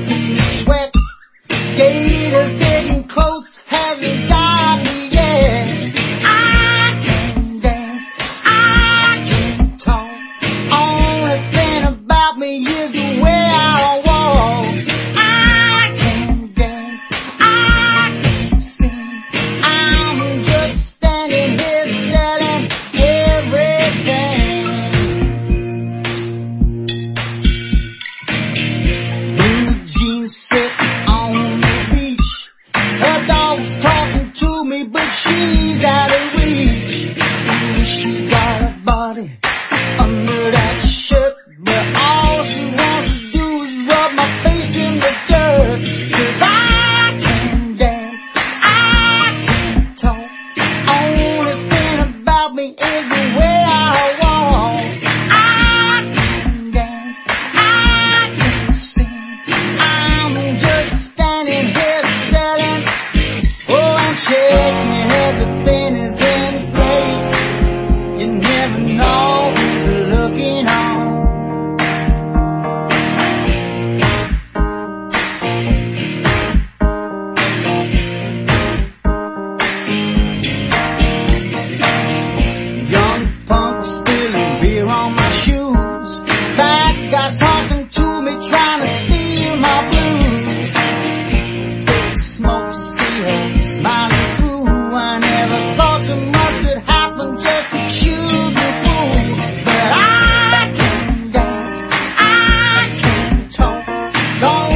Sweat, gators getting close, hasn't got me yet. I can dance, I can talk. Only thing about me is the way I walk. I can dance, I can sing. I'm just standing here selling everything. Blue jeans sit on the beach. Her dog's talking to me, but she's out of reach. She's got a body under that shirt, but all she wants to do is rub my face in the dirt. 'Cause I can dance, I can talk. Only thing about me is the way I walk. I can dance, I can sing. I'm just standing here selling, oh, I'm checking everything is in place. You never know who's looking on. Young punk spilling beer on my shoes. Bad guys talking to me, trying to steal my blues. Fake smoke, see her smiling through. I never thought so much could happen just to shoot me through. But I can dance, I can talk. Don't